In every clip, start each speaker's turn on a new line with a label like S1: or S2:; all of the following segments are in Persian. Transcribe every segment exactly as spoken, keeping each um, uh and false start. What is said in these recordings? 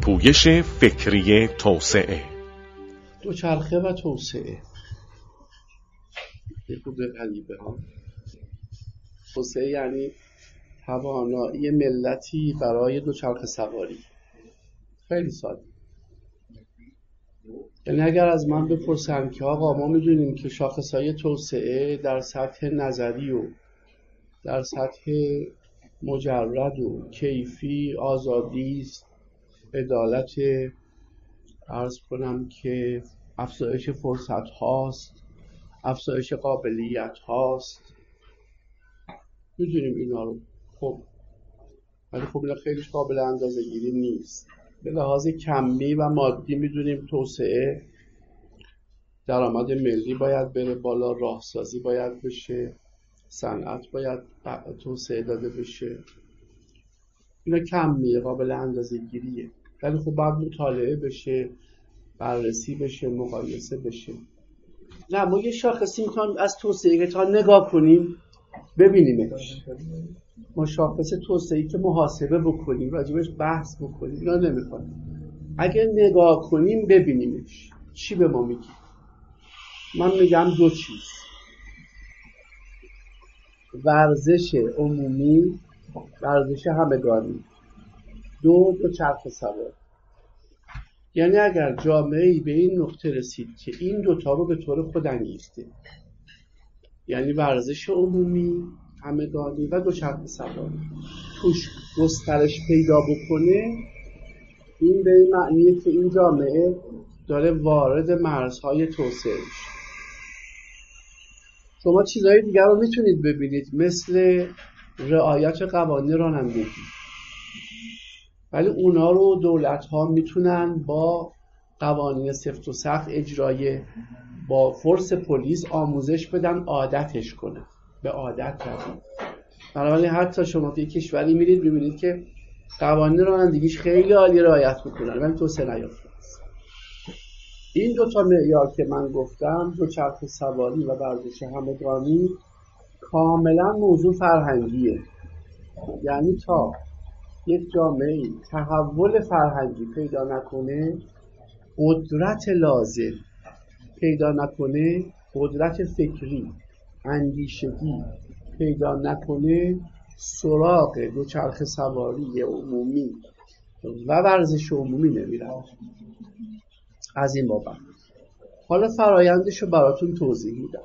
S1: پویش فکری توسعه.
S2: دوچرخه و توسعه یه خود غریبه ها. توسعه یعنی توانایی ملتی برای دوچرخه سواری. خیلی ساده. یعنی اگر از من بپرسن که آقا ما میدونیم که شاخصهای توسعه در سطح نظری و در سطح مجرد و کیفی آزادی است، عدالت، عرض کنم که افزایش فرصت هاست، افزایش قابلیت هاست، میدونیم اینا رو. خب ولی خب اینا خیلیش قابل اندازه گیری نیست. به لحاظ کمی و مادی میدونیم توسعه، درآمد ملی باید بره بالا، راهسازی باید بشه، صنعت باید توسعه داده بشه. اینا کمیه، قابل اندازه گیریه، ولی خب باید مطالعه بشه، بررسی بشه، مقایسه بشه. نه ما یه شاخصی میتونیم از توسعه که تا نگاه کنیم ببینیمش. ما شاخص توسعه‌ای که محاسبه بکنیم، راجبش بحث بکنیم، اینا نمیخوایم. اگه نگاه کنیم ببینیمش. چی به ما میگی؟ من میگم دو چیز: ورزش عمومی، ورزش همگانی، دو دو چرخ سوار. یعنی اگر جامعه‌ای به این نقطه رسید که این دوتا رو به طور خودانگیخته، یعنی ورزش عمومی، همگانی و دوچرخه سوار، توش گسترش پیدا بکنه، این به این معنیه که این جامعه داره وارد مرزهای توسعه میشه. شما چیزهای دیگر رو میتونید ببینید مثل رعایت قوانین رانندگی، ولی اونا رو دولت‌ها میتونن با قوانین سفت و سخت اجرای، با فورس پلیس آموزش بدن، عادتش کنن، به عادت بدن. بنابراین حتی شما توی کشوری میرید ببینید که قوانین رانندگیش خیلی عالی رعایت میکنن ولی توسعه نیافته است. این دو تا معیار که من گفتم، دوچرخه سواری و ورزش همگانی، کاملا موضوع فرهنگیه. یعنی تا یک جامعه تحول فرهنگی پیدا نکنه، قدرت لازم پیدا نکنه، قدرت فکری، اندیشگی پیدا نکنه، سراغ دوچرخه سواری عمومی و ورزش عمومی نمیره. از این بابت حالا فرایندش رو براتون توضیح میدم.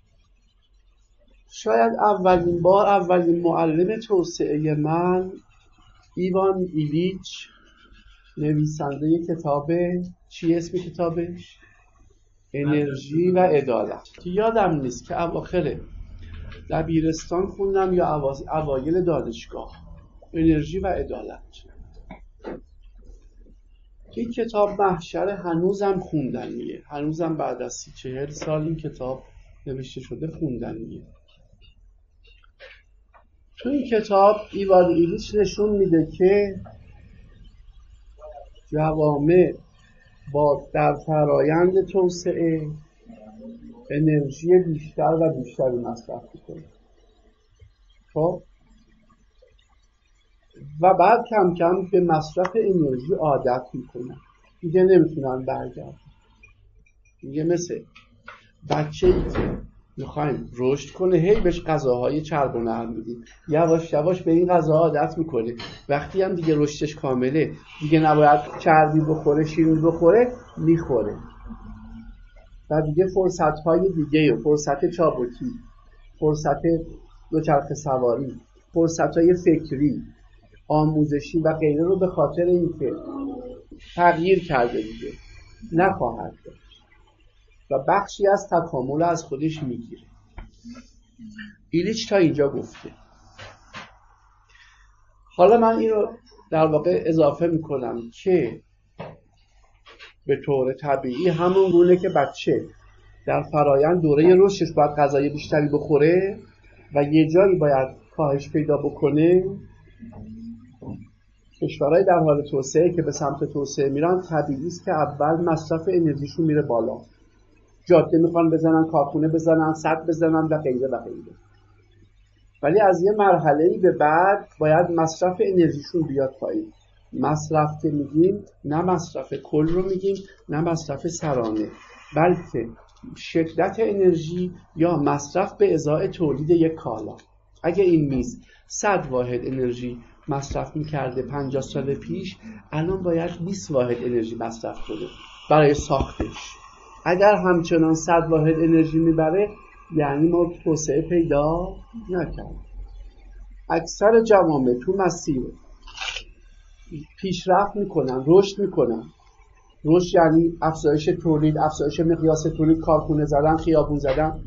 S2: شاید اولین بار اولین معلم توسعه من ایوان ایلیچ، نویسنده کتاب، چی اسم کتابش؟ انرژی و عدالت. یادم نیست که اواخر دبیرستان خوندم یا اوایل دانشگاه. انرژی و عدالت. این کتاب محشر هنوزم خوندنیه. هنوزم بعد از سی چهل سال این کتاب نوشته شده خوندنیه. تو این کتاب ایوان ایلیچ نشون میده که جوامع با در فرایند توسعه انرژی بیشتر و بیشتری مصرف میکنه. خب و بعد کم کم به مصرف انرژی عادت میکنن، دیگه نمیتونن برگردن. دیگه مثل بچه‌ای که میخوایم رشد کنه، هی بهش غذاهای چرب و نرم میدیم، یواش یواش به این غذا عادت میکنه. وقتی هم دیگه رشدش کامله، دیگه نباید چربی بخوره، شیرینی بخوره، میخوره. و دیگه فرصت‌های دیگه و فرصت چابکی، فرصت دوچرخه سواری، فرصت‌های فکری، آموزشی و غیره رو به خاطر اینکه تغییر کرده دیگه نخواهد داشت و بخشی از تکامل از خودش میگیره. ایلیچ تا اینجا گفته. حالا من این رو در واقع اضافه میکنم که به طور طبیعی همون گونه که بچه در فرایند دوره رشدش باید غذای بیشتری بخوره و یه جایی باید کاهش پیدا بکنه، کشورهای در حال توسعه که به سمت توسعه میرن طبیعی است که اول مصرف انرژیشون میره بالا. جاده میخوان بزنن، کارخونه بزنن، سد بزنن و غیره و غیره. ولی از یه مرحله‌ای به بعد باید مصرف انرژیشون بیاد پایین. مصرف که میگیم نه مصرف کل رو میگیم، نه مصرف سرانه، بلکه شدت انرژی یا مصرف به ازای تولید یک کالا. اگه این میز صد واحد انرژی مصرف میکرده پنجاه سال پیش، الان باید بیست واحد انرژی مصرف کنه برای ساختش. اگر همچنان صد واحد انرژی میبره، یعنی ما توسعه پیدا نکردیم. اکثر جوامع تو مسیر پیشرفت میکنن، رشد میکنن. رشد یعنی افزایش تولید، افزایش مقیاس تولید، کارخونه زدن، خیابون زدن،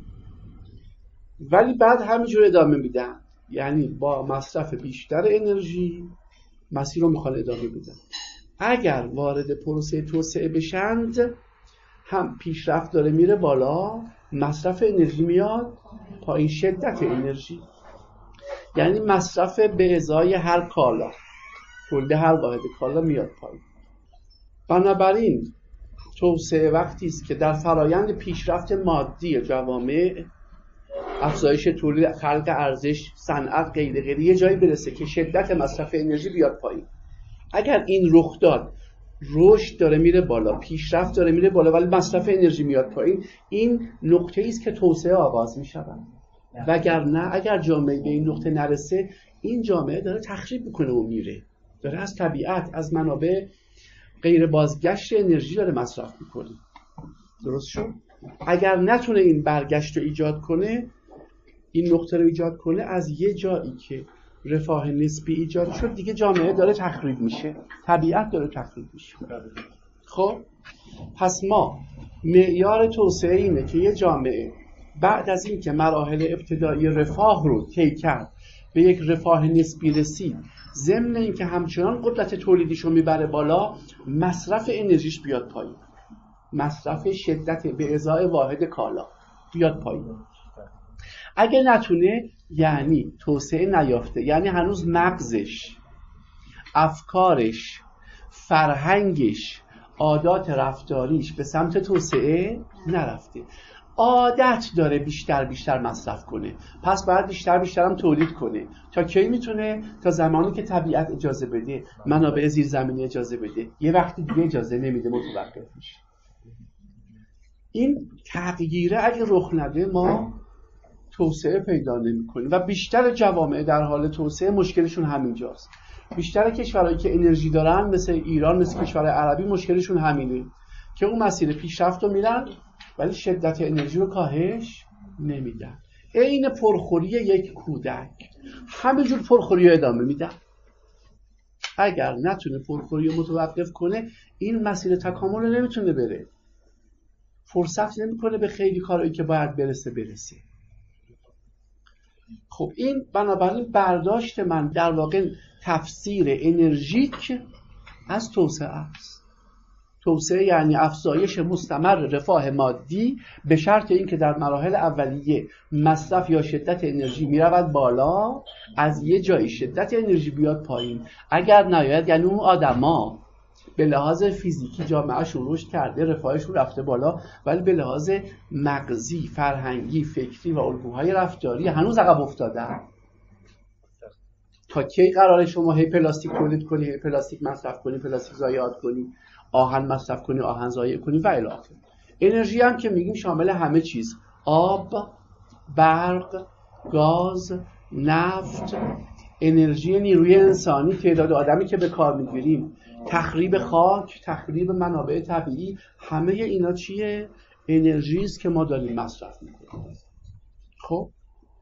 S2: ولی بعد همینجور ادامه میدن. یعنی با مصرف بیشتر انرژی مسیر رو میخوان ادامه بدن. اگر وارد پروسه توسعه بشند، هم پیشرفت داره میره بالا، مصرف انرژی میاد پایین، شدت انرژی یعنی مصرف به ازای هر کالا، تولید هر واحد کالا میاد پایین. بنابراین توسعه وقتی است که در فرایند پیشرفت مادی جوامع، افزایش تولید، خلق ارزش، صنعت، غیر غیره، یه جایی برسه که شدت مصرف انرژی بیاد پایین. اگر این رخ داد، رشد داره میره بالا، پیشرفت داره میره بالا، ولی مصرف انرژی میاد پایین، این نقطه‌ای است که توسعه آغاز میشود. وگرنه اگر جامعه به این نقطه نرسه، این جامعه داره تخریب میکنه و میره، داره از طبیعت، از منابع غیر بازگشت انرژی داره مصرف میکنه. درست شد؟ اگر نتونه این برگشت رو ایجاد کنه، این نقطه رو ایجاد کنه، از یه جایی که رفاه نسبی ایجاد شد دیگه جامعه داره تخریب میشه، طبیعت داره تخریب میشه. خب پس ما معیار توسعه اینه که یه جامعه بعد از این که مراحل ابتدایی رفاه رو طی کرد، به یک رفاه نسبی رسید، ضمن این که همچنان قدرت تولیدیش رو میبره بالا، مصرف انرژیش بیاد پایین، مصرف شدت به ازای واحد کالا بیاد پایین. اگه نتونه، یعنی توسعه نیافته، یعنی هنوز مغزش، افکارش، فرهنگش، عادات رفتاریش به سمت توسعه نرفته، عادت داره بیشتر بیشتر مصرف کنه، پس باید بیشتر بیشتر هم تولید کنه. تا کی میتونه؟ تا زمانی که طبیعت اجازه بده، منابع زیرزمینی اجازه بده. یه وقتی دیگه اجازه نمیده، متوقف میشه. این تغییره اگه رخ نده، ما توسعه پیدا نمی‌کنیم و بیشتر جوامع در حال توسعه مشکلشون همینجاست. بیشتر کشورهایی که انرژی دارن مثل ایران، مثل کشورهای عربی، مشکلشون همینه که اون مسیر پیشرفت رو میرن ولی شدت انرژی رو کاهش نمیدن. عین پرخوری یک کودک، همینجور پرخوری رو ادامه میدن. اگر نتونه پرخوری رو متوقف کنه، این مسیر تکامل رو نمیتونه بره، فرصت نمیکنه به خیلی کارهایی که باید برسه برسه. خب این بنابراین برداشت من در واقع تفسیر انرژیک از توسعه است. توسعه یعنی افزایش مستمر رفاه مادی به شرط اینکه در مراحل اولیه مصرف یا شدت انرژی میرود بالا، از یه جایی شدت انرژی بیاد پایین. اگر نیاید، یعنی اون آدما به لحاظ فیزیکی جامعهشون رشد کرده، رفاهشون رفته بالا، ولی به لحاظ مغزی، فرهنگی، فکری و الگوهای رفتاری هنوز عقب افتادن. تا کی قراره شما هی پلاستیک تولید کنی، هی پلاستیک مصرف کنی، پلاستیک ضایعات کنی، آهن مصرف کنی، آهن ضایع کنی و الی آخر. انرژی هم که میگیم شامل همه چیز: آب، برق، گاز، نفت، انرژی نیروی انسانی، تعداد آدمی که به کار میگیریم، تخریب خاک، تخریب منابع طبیعی، همه اینا چیه؟ انرژی است که ما داریم مصرف میکنیم. خب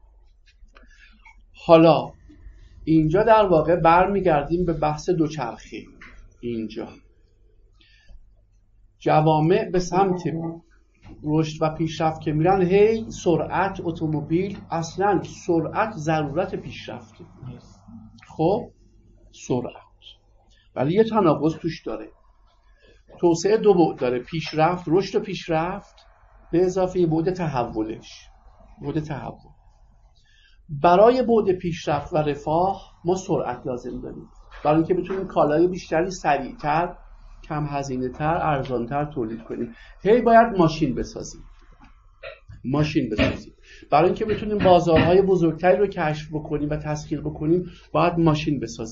S2: حالا اینجا در واقع برمیگردیم به بحث دوچرخه. اینجا جوامع به سمت رشد و پیشرفت که میرن، هی سرعت، اتومبیل، اصلا سرعت ضرورت پیشرفته. خب سرعت، ولی یه تناقض توش داره. توسعه دو بعد داره: پیشرفت، رشد و پیشرفت، به اضافه بعد تحولش، بعد تحول. برای بعد پیشرفت و رفاه ما سرعت لازم داریم، برای اینکه بتونیم کالای بیشتری سریعتر، کم هزینه تر، ارزانتر تولید کنیم. هی باید ماشین بسازیم، ماشین بسازیم. برای اینکه بتونیم بازارهای بزرگتری رو کشف بکنیم و تسخیر بکنیم، باید ماشین بسازیم.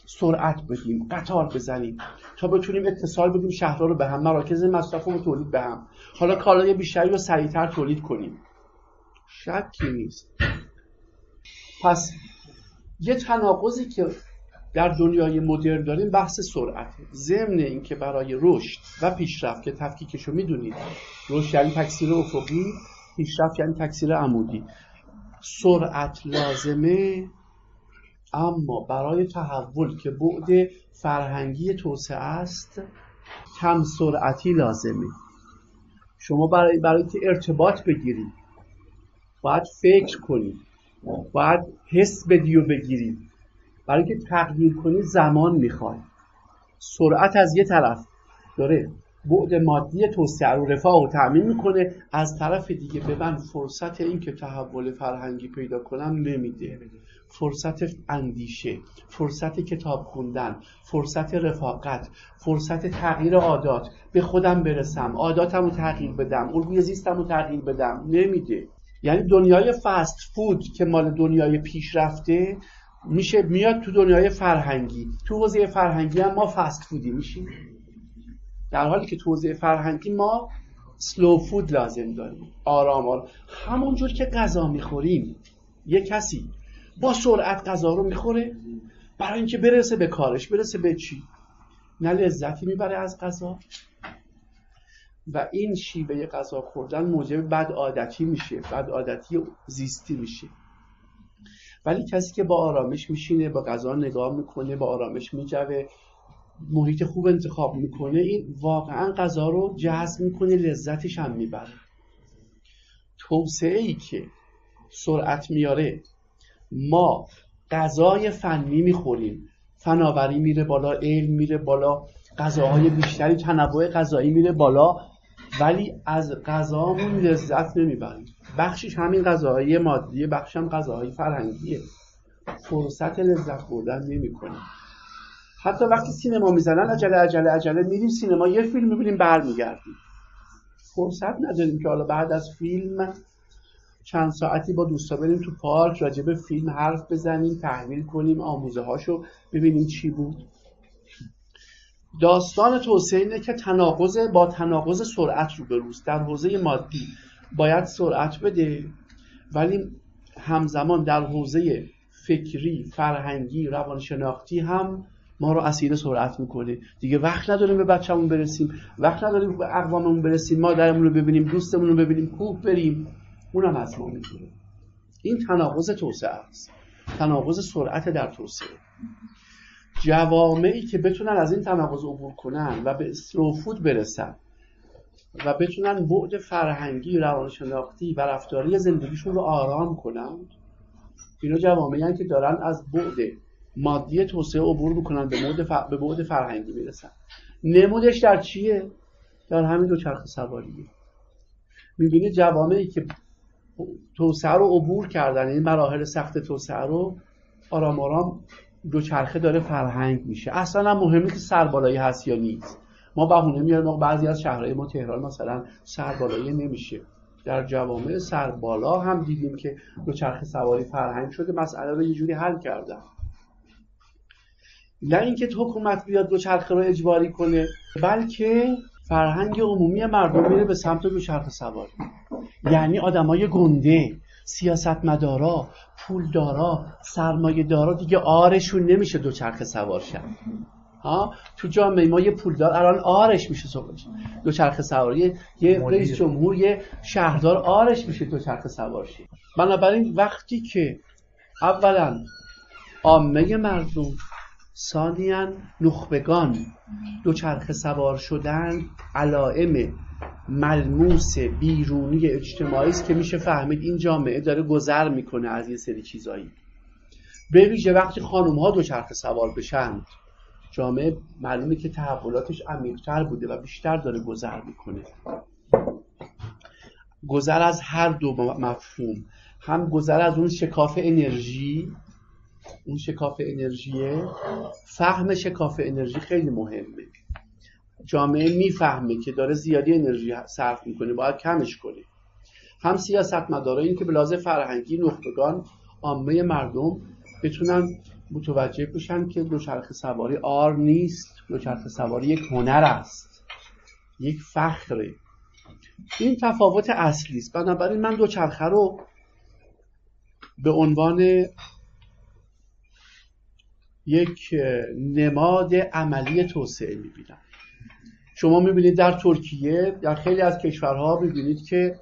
S2: سرعت بدیم، قطار بزنیم تا بتونیم اتصال بدیم شهرها رو به هم، مراکز مصرف رو تولید به هم، حالا کالای بیشتری رو سریعتر تولید کنیم. شکی نیست. پس یه تناقضی که در دنیای مدرن داریم بحث سرعته. ضمن این که برای رشد و پیشرفت که تفکیکشو میدونید، رشد یعنی تکثیر افقی، پیشرفت یعنی تکثیر عمودی، سرعت لازمه، اما برای تحول که بعد فرهنگی توسعه است کم سرعتی لازمه. شما برای برای که ارتباط بگیرید باید فکر کنید، باید حس بدی و بگیرید. برای که تغییر کنید زمان میخواد. سرعت از یه طرف داره بعد مادی توسعه رو رفاه و تأمین میکنه، از طرف دیگه به من فرصت این که تحول فرهنگی پیدا کنم نمیده. فرصت اندیشه، فرصت کتاب خوندن، فرصت رفاقت، فرصت تغییر عادات، به خودم برسم، عاداتم رو تغییر بدم، الگوی زیستم رو تغییر بدم نمیده. یعنی دنیای فست فود که مال دنیای پیشرفته میشه میاد تو دنیای فرهنگی. تو حوزه فرهنگی هم ما فست فودی میشیم، در حالی که تو حوزه فرهنگی ما سلو فود لازم داریم، آرام آرام. همونجور که غذا میخوریم، یه کسی با سرعت غذا رو میخوره برای اینکه برسه به کارش، برسه به چی؟ نه لذتی میبره از غذا و این شیوه غذا خوردن موجب بد عادتی میشه، بد عادتی زیستی میشه. ولی کسی که با آرامش میشینه، با غذا نگاه میکنه، با آرامش میجوه، محیط خوب انتخاب میکنه، این واقعا غذا رو جذب میکنه، لذتش هم میبره. توسعه‌ای که سرعت میاره، ما غذای فنی میخوریم، فناوری میره بالا، علم میره بالا، غذاهای بیشتری، تنوع غذایی میره بالا، ولی از غذامون لذت نمیبریم. بخشش همین غذاهای مادیه، بخشش هم غذاهای فرهنگیه. فرصت لذت بردن نمیکنیم. حتی وقتی سینما میزنن عجله عجله عجله میریم سینما، یه فیلم میبینیم برمیگردیم. فرصت نداریم که حالا بعد از فیلم چند ساعتی با دوستا بریم تو پارک راجع به فیلم حرف بزنیم، تحلیل کنیم، آموزه هاشو ببینیم چی بود. داستان توسعه اینه که تناقض با تناقض سرعت روبروست. در حوزه مادی باید سرعت بده، ولی همزمان در حوزه فکری، فرهنگی، روانشناختی هم ما رو اسیر سرعت میکنه. دیگه وقت نداریم به بچه‌مون برسیم، وقت نداریم به اقواممون برسیم، مادرمون رو ببینیم، دوستمون رو ببینیم، کوه بریم، اونم از ما میگیره. این تناقض توسعه است، تناقض سرعت در توسعه. جوامعی که بتونن از این تناقض عبور کنن و به اسلو فود برسن و بتونن بعد فرهنگی، روانشناختی و رفتاری زندگیشون رو آرام کنن، اینا جوامعی هستن که دارن از بعد مادی توسعه عبور میکنن به بعد ف... به بعد فرهنگی میرسن. نمودش در چیه؟ در همین دوچرخه سواریه. میبینید جوامعی که توسعه رو عبور کردن، این مراحل سخت توسعه رو آرام آرام دوچرخه داره فرهنگ میشه. اصلا هم مهمه که سربالایی هست یا نیست. ما بهونه میاریم بعضی از شهرهای ما تهران مثلا سربالایی نمیشه. در جوامع سربالا هم دیدیم که دوچرخه سواری فرهنگ شده، مسئله رو یه جوری حل کردن. نه اینکه حکومت بیاد دوچرخه رو اجباری کنه، بلکه فرهنگ عمومی مردم میره به سمت دوچرخه سواری. یعنی آدمای گنده، سیاستمدارا، پولدارا، سرمایه‌دارا دیگه آرشون نمیشه دوچرخه سوار شن. ها تو جامعه ما یه پولدار الان آرش میشه دوچرخه سواری، یه رئیس جمهور، یه شهردار آرش میشه دوچرخه سوار شه. بنابراین وقتی که اولا عامه مردم، ثانیاً نخبگان دوچرخه سوار شدن، علائم ملموس بیرونی اجتماعی است که میشه فهمید این جامعه داره گذر میکنه از یه سری چیزایی. به ویژه وقتی خانم ها دوچرخه سوار بشن، جامعه معلومه که تحولاتش عمیق‌تر بوده و بیشتر داره گذر میکنه. گذر از هر دو مفهوم، هم گذر از اون شکاف انرژی، اون شکاف انرژیه، فهم شکاف انرژی خیلی مهمه. جامعه میفهمه که داره زیادی انرژی صرف میکنه، باید کمش کنه. هم سیاستمدارا این که به لحاظ فرهنگی، نخبگان، عامه مردم بتونن متوجه بشن که دوچرخه سواری آر نیست، دوچرخه سواری یک هنر است، یک فخره. این تفاوت اصلی است. بنابراین من دوچرخه رو به عنوان یک نماد عملی توسعه می‌بینم. شما می‌بینید در ترکیه، در خیلی از کشورها می‌بینید که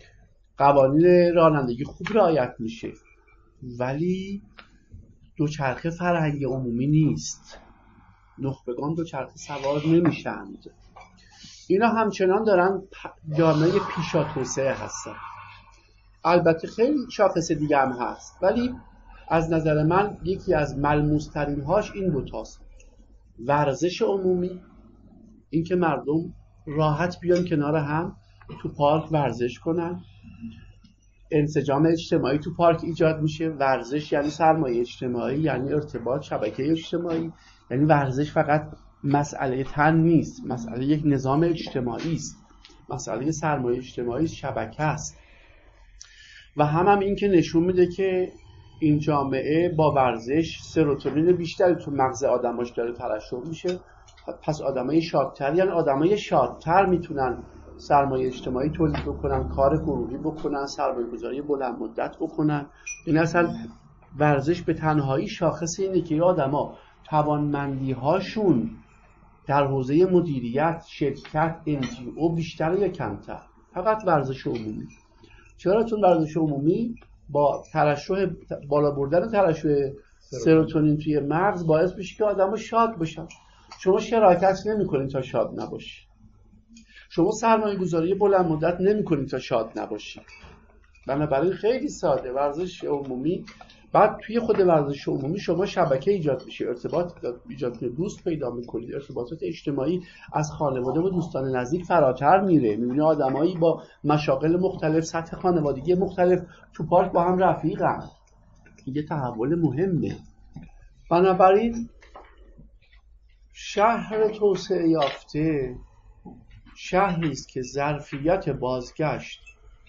S2: قوانین رانندگی خوب رعایت میشه، ولی دوچرخه فرهنگ عمومی نیست. نخبگان دوچرخه سوار نمیشند. اینا همچنان دارن جامعه پیشا توسعه هستن. البته خیلی شاخص دیگه هم هست، ولی از نظر من یکی از ملموس ترین هاش این دوتاست: ورزش عمومی، این که مردم راحت بیان کنار هم تو پارک ورزش کنن، انسجام اجتماعی تو پارک ایجاد میشه. ورزش یعنی سرمایه اجتماعی، یعنی ارتباط، شبکه اجتماعی. یعنی ورزش فقط مسئله تن نیست، مسئله یک نظام اجتماعی است، مسئله سرمایه اجتماعی، شبکه است. و هم هم این که نشون میده که این جامعه با ورزش سروتونین بیشتری تو مغز آدماش داره ترشح میشه. پس آدمای شادتر، یعنی آدمای شادتر میتونن سرمایه اجتماعی تولید بکنن، کار گروهی بکنن، سرمایه گذاری بلند مدت بکنن. این اصلا ورزش به تنهایی شاخص اینه که آدما توانمندی هاشون در حوزه مدیریت، شرکت، ان جی او بیشتر یا کمتر. فقط ورزش عمومی. چرا؟ چون ورزش عمومی با ترشح، بالا بردن ترشح سروتونین توی مغز باعث میشه که آدما شاد باشن. شما شراکت نمی‌کنید تا شاد نباشید. شما سرمایه گذاری بلند مدت نمی‌کنید تا شاد نباشید. بنابراین خیلی ساده ورزش عمومی. بعد توی خود ورزش عمومی شما شبکه ایجاد میشه، ارتباط ایجاد میشه، دوست پیدا میکنید، ارتباطات اجتماعی از خانواده و دوستان نزدیک فراتر میره. میبینی آدمایی با مشاغل مختلف، سطح خانوادگی مختلف تو پارک با هم رفیقن. یه تحول مهمه. بنابراین شهر توسعه یافته شهری است که ظرفیت بازگشت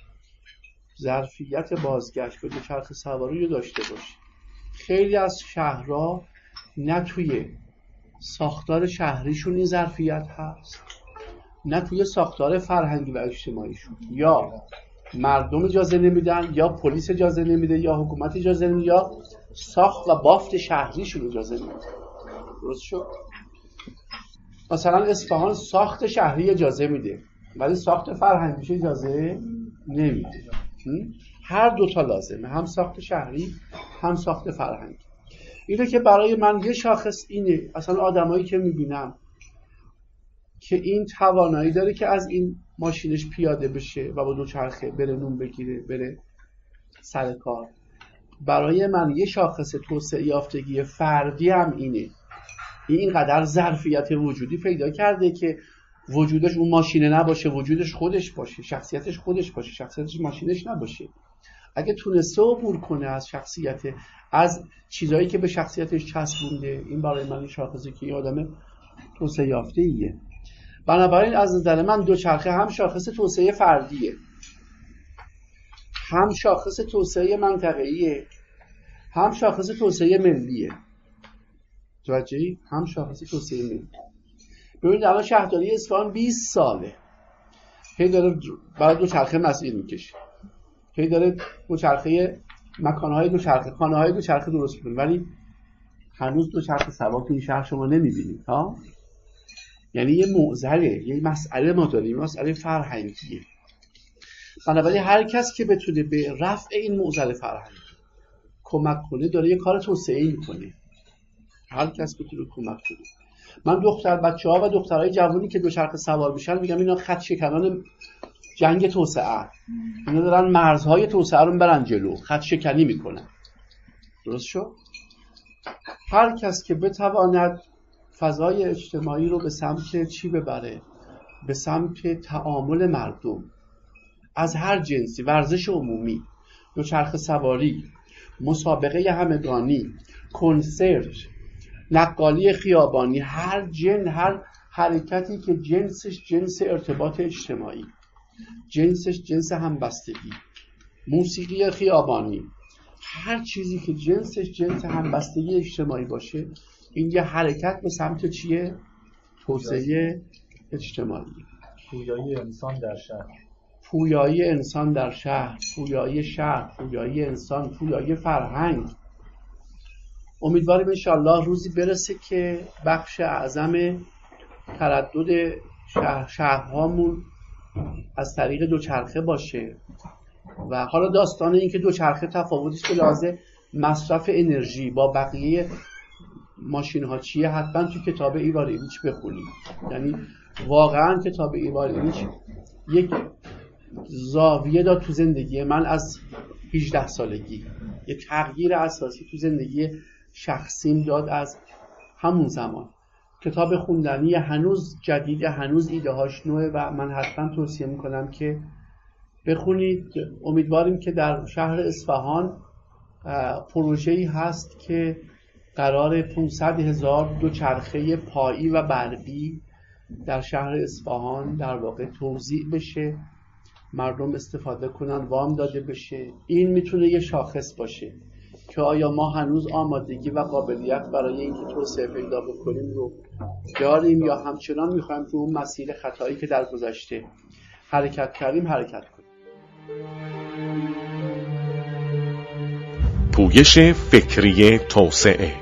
S2: ظرفیت بازگشت به دوچرخه سواری رو داشته باشه. خیلی از شهرها نه توی ساختار شهریشون این ظرفیت هست، نه توی ساختار فرهنگی و اجتماعیشون. یا مردم اجازه نمیدن، یا پلیس اجازه نمیده، یا حکومت اجازه نمیده، یا ساخت و بافت شهریشون اجازه نمیده. درست شد؟ مثلا اصفهان ساخت شهری اجازه میده، ولی ساخت فرهنگیش اجازه نمیده. هر دوتا لازمه، هم ساخت شهری هم ساخت فرهنگی. اینه که برای من یه شاخص اینه. اصلا آدمایی که میبینم که این توانایی داره که از این ماشینش پیاده بشه و با دوچرخه بره نون بگیره، بره سر کار، برای من یه شاخص توسعه یافتگی فردی هم اینه. اینقدر ظرفیت وجودی پیدا کرده که وجودش اون ماشینه نباشه، وجودش خودش باشه، شخصیتش خودش باشه، شخصیتش ماشینش نباشه. اگه تونسته عبور کنه از شخصیت، از چیزایی که به شخصیتش چسبونده، این برای من شاخصه که این آدم توسعه یافته ایه. بنابراین از نظر من دوچرخه هم شاخص توسعه فردیه، هم شاخص توسعه منطقه‌ایه، هم شاخص توسعه ملیه. توجهی؟ هم شاخص توسعه ملی. ببینید الان شهرداری اصفهان بیست ساله هی داره برای دوچرخه مسیر میکشه، هی داره دوچرخه، مکانهای دوچرخه، خانه‌های دوچرخه درست میکنه، ولی هنوز دوچرخه سوار تو این شهر شما نمیبینید ها. یعنی یه معضله، یه مسئله ما داریم، مسئله فرهنگیه. بنابراین هر کس که بتونه به رفع این معضله فرهنگی کمک کنه داره یه کار توسعه‌ای میکنه. هر کس بتونه کمک کنه. من دختر بچه‌ها و دخترای جوانی که دوچرخه سوار میشن میگم اینا خط شکنان جنگ توسعه، اینا دارن مرزهای توسعه رو میبرن جلو، خط شکنی میکنن. درست شد؟ هر کس که بتواند فضای اجتماعی رو به سمت چی ببره؟ به سمت تعامل مردم از هر جنسی، ورزش عمومی، دوچرخه سواری، مسابقه همگانی، کنسرت، نقالی خیابانی، هر جن، هر حرکتی که جنسش جنس ارتباط اجتماعی، جنسش جنس همبستگی، موسیقی خیابانی، هر چیزی که جنسش جنس همبستگی اجتماعی باشه، این یه حرکت به سمت چیه؟ توسعه اجتماعی.
S3: پویایی انسان در شهر،
S2: پویایی انسان در شهر، پویایی شهر، پویایی انسان، پویایی فرهنگ. امیدواریم انشاءالله روزی برسه که بخش اعظم تردد شهر شهرهامون از طریق دوچرخه باشه. و حالا داستان این که دوچرخه تفاوتیش به لحاظ مصرف انرژی با بقیه ماشین ها چیه، حتما تو کتاب ایوان ایلیچ بخونید. یعنی واقعا کتاب ایوان ایلیچ یک زاویه داد تو زندگی من از هجده سالگی، یک تغییر اساسی تو زندگی شخصیم داد از همون زمان. کتاب خوندنی، هنوز جدیده، هنوز ایده هاش نوه و من حتما توصیه میکنم که بخونید. امیدواریم که در شهر اصفهان پروژه‌ای هست که قرار پانصد هزار دوچرخه پایی و برقی در شهر اصفهان در واقع توزیع بشه، مردم استفاده کنن، وام داده بشه. این میتونه یه شاخص باشه که آیا ما هنوز آمادگی و قابلیت برای اینکه توسعه پیدا بکنیم رو داریم یا همچنان میخوایم تو اون مسیر خطایی که در گذشته حرکت کردیم حرکت کنیم.
S1: پویش فکری توسعه.